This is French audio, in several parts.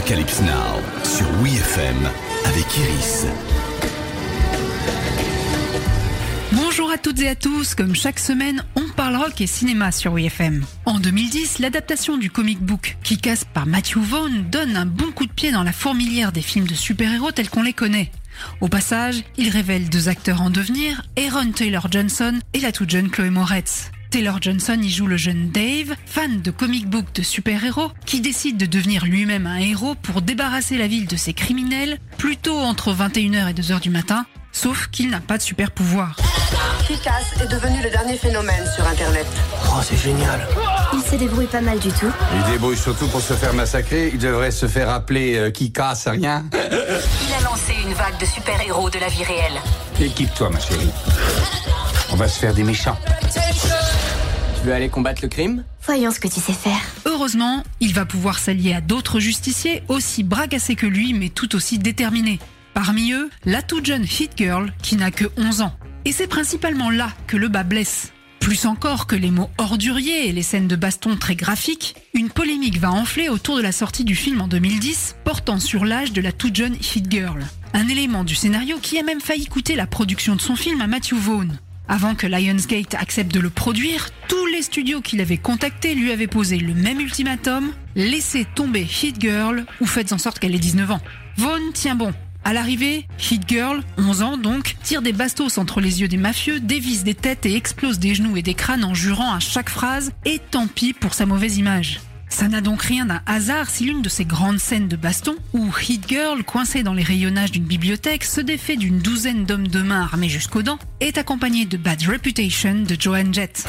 Arocalypse Now sur WeFM avec Iris. Bonjour à toutes et à tous, comme chaque semaine, on parle rock et cinéma sur WeFM. En 2010, l'adaptation du comic book Kick-Ass par Matthew Vaughn donne un bon coup de pied dans la fourmilière des films de super-héros tels qu'on les connaît. Au passage, il révèle deux acteurs en devenir, Aaron Taylor Johnson et la toute jeune Chloé Moretz. Taylor Johnson y joue le jeune Dave, fan de comic book de super-héros, qui décide de devenir lui-même un héros pour débarrasser la ville de ses criminels, plutôt entre 21h et 2h du matin, sauf qu'il n'a pas de super pouvoir. Kick-Ass est devenu le dernier phénomène sur Internet. Oh, c'est génial. Il se débrouille pas mal du tout. Il débrouille surtout pour se faire massacrer. Il devrait se faire appeler Kick-Ass, rien. Il a lancé une vague de super-héros de la vie réelle. Équipe-toi, ma chérie. On va se faire des méchants. Tu veux aller combattre le crime ? Voyons ce que tu sais faire. Heureusement, il va pouvoir s'allier à d'autres justiciers aussi bragassés que lui, mais tout aussi déterminés. Parmi eux, la toute jeune Hit Girl qui n'a que 11 ans. Et c'est principalement là que le bas blesse. Plus encore que les mots orduriers et les scènes de baston très graphiques, une polémique va enfler autour de la sortie du film en 2010, portant sur l'âge de la toute jeune Hit Girl. Un élément du scénario qui a même failli coûter la production de son film à Matthew Vaughn. Avant que Lionsgate accepte de le produire, tous les studios qu'il avait contactés lui avaient posé le même ultimatum, laissez tomber Hit Girl ou faites en sorte qu'elle ait 19 ans. Vaughn tient bon. À l'arrivée, Hit Girl, 11 ans donc, tire des bastos entre les yeux des mafieux, dévisse des têtes et explose des genoux et des crânes en jurant à chaque phrase, et tant pis pour sa mauvaise image. Ça n'a donc rien d'un hasard si l'une de ces grandes scènes de baston, où Hit Girl, coincée dans les rayonnages d'une bibliothèque, se défait d'une douzaine d'hommes de main armés jusqu'aux dents, est accompagnée de Bad Reputation de Joan Jett.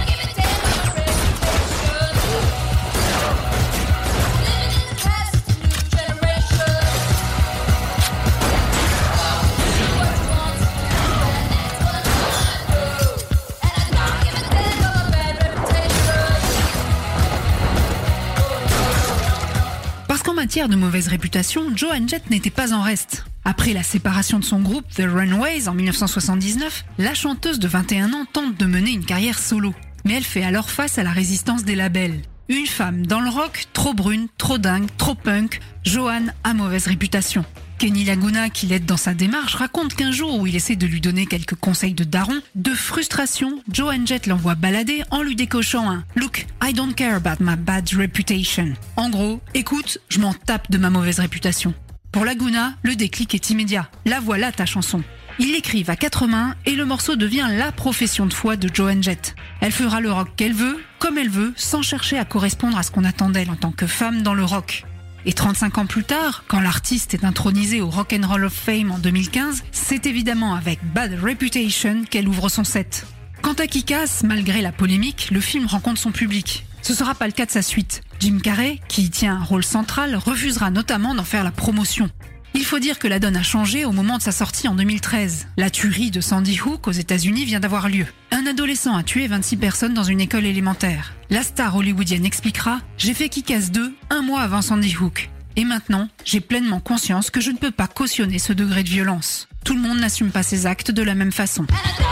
En matière de mauvaise réputation, Joan Jett n'était pas en reste. Après la séparation de son groupe The Runaways en 1979, la chanteuse de 21 ans tente de mener une carrière solo. Mais elle fait alors face à la résistance des labels. Une femme dans le rock, trop brune, trop dingue, trop punk, Joan a mauvaise réputation. Kenny Laguna, qui l'aide dans sa démarche, raconte qu'un jour où il essaie de lui donner quelques conseils de daron, de frustration, Joan Jett l'envoie balader en lui décochant un « Look, I don't care about my bad reputation ». En gros, écoute, je m'en tape de ma mauvaise réputation. Pour Laguna, le déclic est immédiat. La voilà ta chanson. Ils l'écrivent à quatre mains et le morceau devient la profession de foi de Joan Jett. Elle fera le rock qu'elle veut, comme elle veut, sans chercher à correspondre à ce qu'on attend d'elle en tant que femme dans le rock. Et 35 ans plus tard, quand l'artiste est intronisée au Rock and Roll of Fame en 2015, c'est évidemment avec Bad Reputation qu'elle ouvre son set. Quant à Kick-Ass, malgré la polémique, le film rencontre son public. Ce sera pas le cas de sa suite. Jim Carrey, qui y tient un rôle central, refusera notamment d'en faire la promotion. Il faut dire que la donne a changé au moment de sa sortie en 2013. La tuerie de Sandy Hook aux États-Unis vient d'avoir lieu. Un adolescent a tué 26 personnes dans une école élémentaire. La star hollywoodienne expliquera « J'ai fait Kick-Ass 2 un mois avant Sandy Hook. Et maintenant, j'ai pleinement conscience que je ne peux pas cautionner ce degré de violence. Tout le monde n'assume pas ses actes de la même façon. »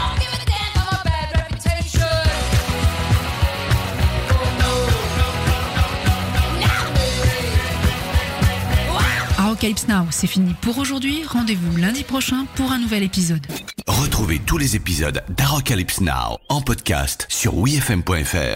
Arocalypse Now, c'est fini pour aujourd'hui. Rendez-vous lundi prochain pour un nouvel épisode. Retrouvez tous les épisodes d'Arocalypse Now en podcast sur wefm.fr.